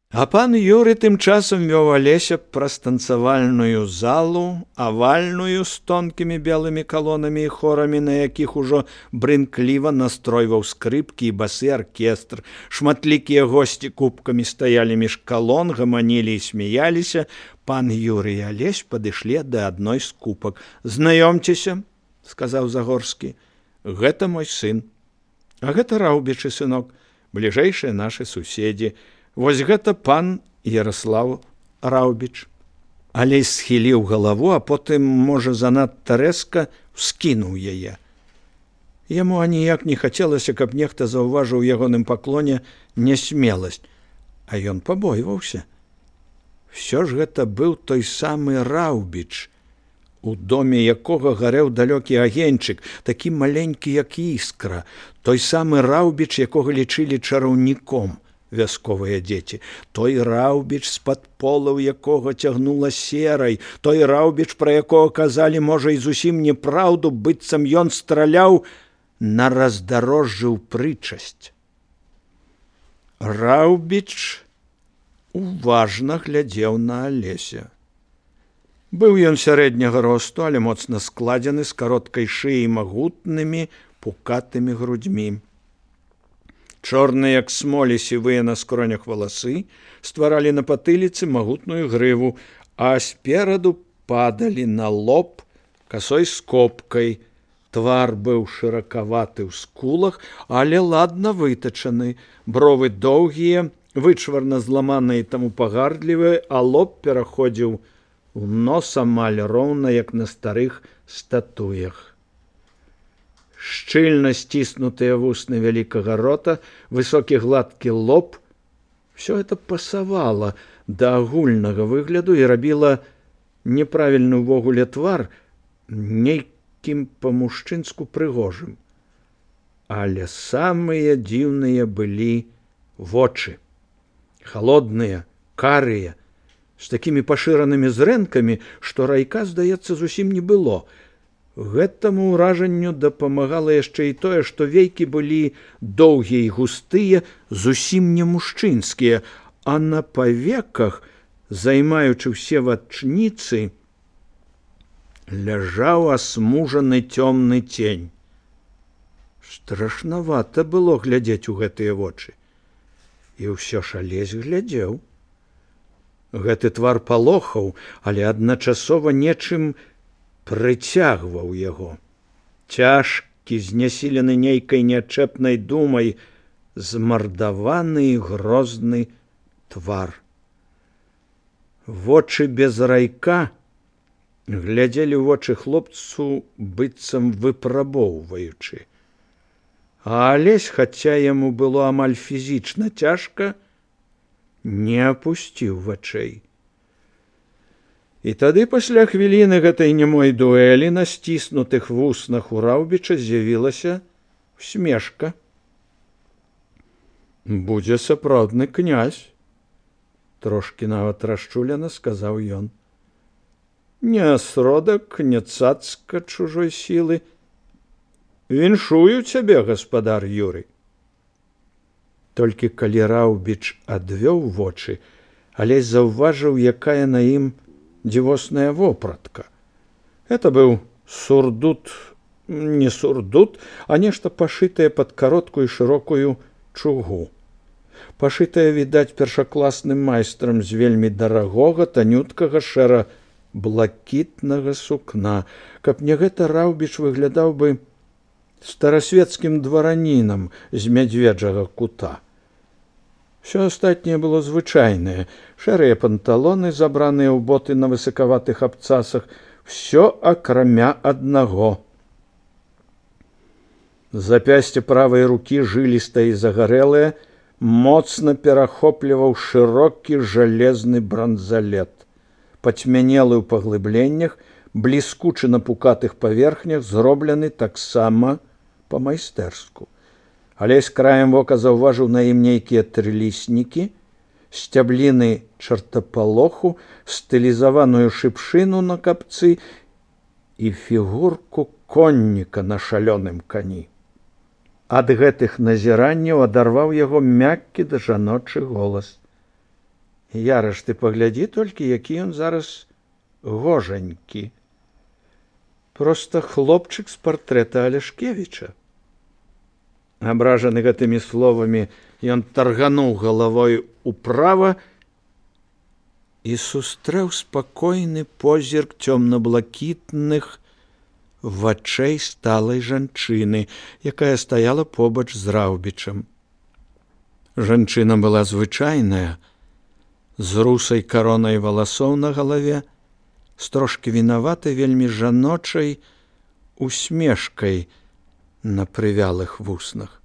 А пан Юрый тым часам вёў Алеся праз танцавальную залу, авальную з тонкімі белымі калонамі і хорамі, на якіх ужо брынкліва настройваў скрыпкі і басы аркестр. Шматлікія госці кубкамі стаялі між калон, гаманілі і смяяліся. Пан Юрый і Алесь падышлі да адной з купак. «Знаёмцеся», – сказаў Загорскі, – «гэта мой сын. А гэта Раўбічы сынок, бліжэйшыя нашы суседзі. Вось гэта пан Ярослаў Раўбіч». Алесь схіліў галаву, а потым, можа, занадта рэзка скінуў яе. Яму аніяк не хацелася, каб нехта заўважыў у ягоным паклоне нясмеласць, а ён пабойваўся. Всё ж гэта быў той самы Раўбіч, у доме якога гарэў далёкі агеньчык, такі маленькі, як іскра, той самы Раўбіч, якога лічылі чараўніком вясковыя дзеці, той Раўбіч, з-пад полаў якога цягнула серай, той Раўбіч, пра якога казалі, можа, і зусім неправду, быццам ён страляў на раздарожжы ў прычасць. Раўбіч уважна глядзеў на Алеся. Быў ён сярэдняга росту, але моцна складзены, з кароткай шыяй, магутнымі пукатымі грудзьмі. Чорныя, як смолі, сівыя на скронях валасы стваралі на патыліцы магутную грыву, а спераду падалі на лоб касой скобкай. Твар быў шыракаваты ў скулах, але ладна вытачаны, бровы доўгія, вычварна зламаныя, таму пагардлівыя, а лоб пераходзіў у нос амаль роўна, як на старых статуях. Шчыльна сціснутыя вусны вялікага рота, высокі гладкі лоб – всё это пасавала да агульнага выгляду і рабіла неправільны ўвогуле твар нейкім па-мужчынску прыгожым. Але самыя дзіўныя былі вочы. Халодныя, карыя, з такімі пашыранымі зрэнкамі, што райка, здаецца, зусім не было. Гэтаму ўражанню дапамагала яшчэ і тое, што вейкі былі доўгія і густыя, зусім не мужчынскія, а на павеках, займаючы ўсе вачніцы, ляжаў асмужаны цёмны цень. Страшнавата было глядзець у гэтыя вочы. І ўсё ж Алесь глядзеў. Гэты твар палохаў, але адначасова нечым прыцягваў яго. Цяжкі, знясілены нейкай нячэпнай думай, змардаваны і грозны твар. Вочы без райка глядзелі ў вочы хлопцу, быццам выпрабоўваючы. А Алесь, хаця яму было амаль фізічна цяжка, не апусціў вачэй. І тады, пасля хвіліны гэтай немой дуэлі, на сціснутых вуснах у Раўбіча з'явілася усмешка. «Будзе сапраўдны князь», – трошкі нават расчулена сказаў ён. «Не асродак, не цацка чужой сілы. Віншую цябе, гаспадар Юрый». Толькі калі Раўбіч адвёў вочы, Алесь заўважыў, якая на ім дзівосная вопратка. Это быў сурдут, не сурдут, а нешта пашытае пад кароткую шырокую чугу. Пашытае, відаць, першакласным майстрам з вельмі дарагога, танюткага шэра-блакітнага сукна. Каб не гэта, Раўбіч выглядаў бы старасвецкім дваранінам з мядзведжага кута. Всё астатняе было звычайнае. Шэрыя панталоны, забраныя ў боты на высакаватых абцасах, всё акрамя аднаго. Запясце правай рукі, жылістае і загарэлае, моцна перахопліваў шырокі жалезны бранзалет. Пацьмянелы ў паглыбленнях, бліскучы на пукатых паверхнях, зроблены таксама па-майстэрску. Алесь краем вока заўважыў на ім нейкія трыліснікі, сцябліны чартапалоху, стылізаваную шыпшыну на капцы і фігурку конніка на шалёным кані. Ад гэтых назіранняў адарваў яго мяккі да жаночы голас. Яраш, ты паглядзі толькі, які ён зараз гожанькі. Проста хлопчык з партрэта Аляшкевіча. Абражаны гэтымі словамі, ён таргануў галавой управа і сустрэў спакойны позірк цёмна-блакітных вачэй сталай жанчыны, якая стаяла побач з Раўбічам. Жанчына была звычайная, з русай каронай валасоў на галаве, з трошкі вінаватай, вельмі жаночай усмешкай на прывялых вуснах.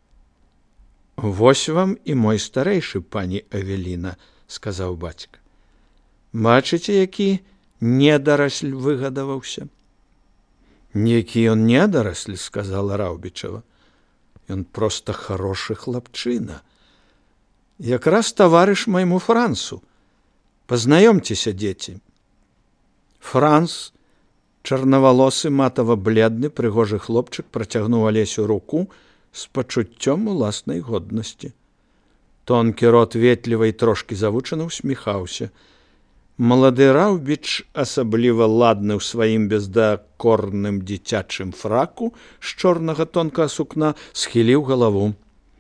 «Вось вам і мой старэйшы, пані Эвеліна», – сказаў бацька. «Бачыце, які недарасль выгадаваўся?» «Які ён недарасль», – сказала Раўбічава. «Ён проста хорошы хлапчына. Якраз таварыш майму Франсу. Пазнаёмцеся, дзеці». Франс, чарнавалосы, матава-бледны, прыгожы хлопчык, працягнуў Алесю руку з пачуццём уласнай годнасці. Тонкі рот ветліва і трошкі завучана усміхаўся. Малады Раўбіч, асабліва ладны ў сваім бездакорным дзіцячым фраку з чорнага тонкага сукна, схіліў галаву.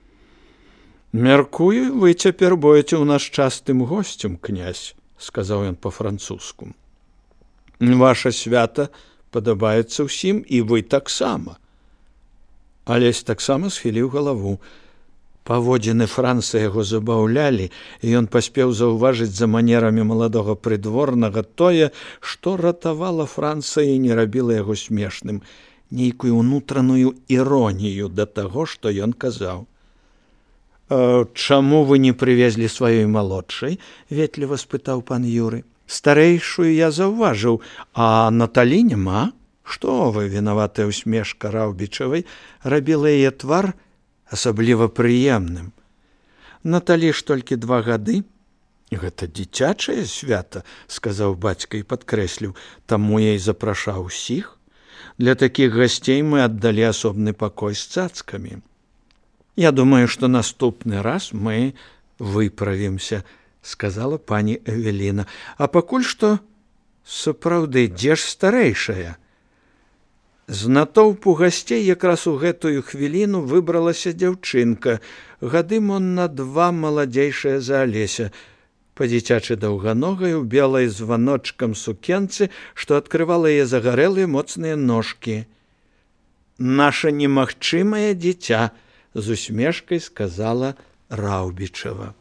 «Мяркую, вы цяпер будзеце ў нас частым госцем, князь», – сказаў ён па-французску. «Ваша свята падабаецца ўсім, і вы таксама». Алесь таксама схіліў галаву. Паводзіны Франца яго забаўлялі, і ён паспеў заўважыць за манерамі маладога прыдворнага тое, што ратавала Франца і не рабіла яго смешным, нейкую ўнутраную іронію да таго, што ён казаў. «Чаму вы не прывезлі сваёй малодшай?» – ветліва спытаў пан Юры. «Старэйшую я заўважыў, а Наталі няма». «Што вы?» – вінаватая ўсмешка Раўбічавай рабіла яе твар асабліва прыемным. «Наталі ж толькі 2 гады». «Гэта дзіцячае свята», – сказаў бацька і падкрэсліў, «таму я і запрашаў усіх. Для такіх гасцей мы аддалі асобны пакой з цацкамі. Я думаю, што наступны раз мы выправімся», – сказала пані Эвеліна. «А пакуль што, сапраўды, дзе ж старэйшая?» З натоўпу гасцей якраз у гэтую хвіліну выбралася дзяўчынка, гады мон на 2 маладзейшая за Алеся, па-дзіцячы даўганогай у белай званочкам сукенцы, што адкрывала яе загарэлыя моцныя ножкі. «Наша немагчымае дзіця», – з усмешкай сказала Раўбічава.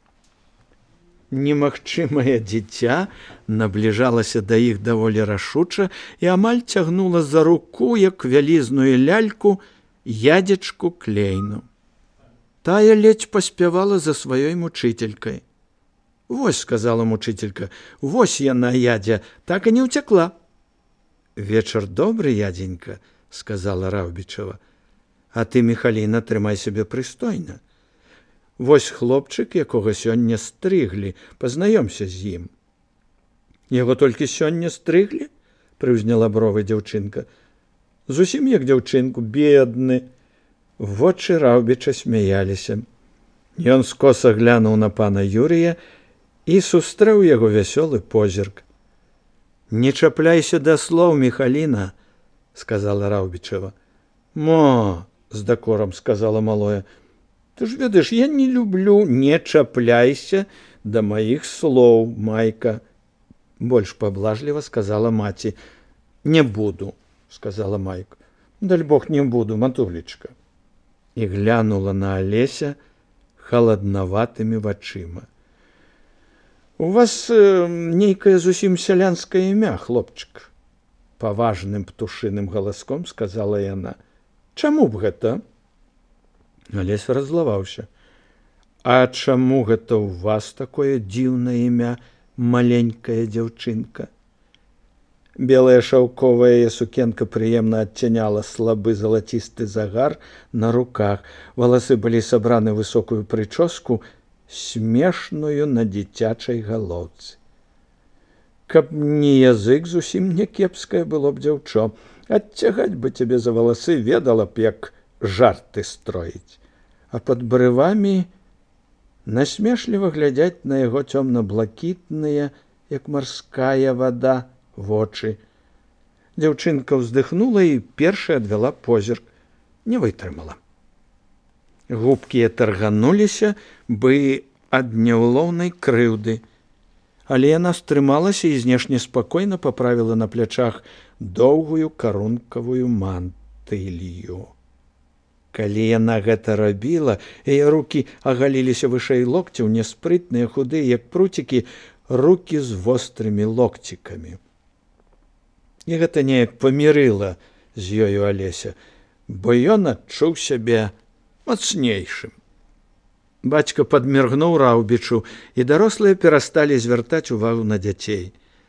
Немагчымае дзіця набліжалася да іх даволі рашуча і амаль цягнула за руку, як вялізную ляльку, ядзечку Клейну. Тая ледзь паспявала за сваёй мучителькай. «Вось», – сказала мучителька, – «вось яна, ядзя, так і не ўцякла». «Вечар добры, ядзенька», – сказала Раўбічава. «А ты, Міхаліна, трымай сябе прыстойна. Вось хлопчык, якога сёння стрыглі, пазнаёмся з ім». «Яго толькі сёння стрыглі?» – прыўзняла бровы дзяўчынка. «Зусім як дзяўчынку, бедны». Вочы Раўбіча смяяліся. Ён скоса глянуў на пана Юрыя і сустрэў яго вясёлы позірк. «Не чапляйся да слоў, Міхаліна», – сказала Раўбічава. «Мо», – з дакорам сказала малое, – «ты ж ведаеш, я не люблю». «Не чапляйся да маіх слоў, Майка», – больш паблажліва сказала маці. «Не буду», – сказала Майка. «Даль Бог, не буду, матулечка». І глянула на Алеся халаднаватымі вачыма. «У вас нейкае зусім сялянскае імя, хлопчык», – паважным птушыным галаском сказала яна. «Чаму б гэта?» Алесь раззлаваўся. «А чаму гэта ў вас такое дзіўнае імя, маленькая дзяўчынка?» Белая шаўковая яе сукенка прыемна адцяняла слабы залацісты загар на руках. Валасы былі сабраны высокую прычоску, смешную на дзіцячай галоўцы. «Каб не язык, зусім не кепскае было б дзяўчо. Адцягаць бы цябе за валасы, ведала б, як жарты строіць. А пад брывамі насмешліва глядзяць на яго цёмна-блакітныя, як марская вада, вочы. Дзяўчынка ўздыхнула і першая адвяла позірк, не вытрымала. Губкі таргануліся бы ад няўлоўнай крыўды, але яна стрымалася і знешне спакойна паправіла на плячах доўгую карункавую мантылью. Калі яна гэта рабіла, яе рукі агаліліся вышэй локцяў, няспрытныя, худыя, як пруцікі, рукі з вострымі локцікамі. І гэта неяк памірыла з ёю Алеся, бо ён адчуў сябе мацнейшым. Бацька падміргнуў Раўбічу, і дарослыя перасталі звяртаць увагу на дзяцей.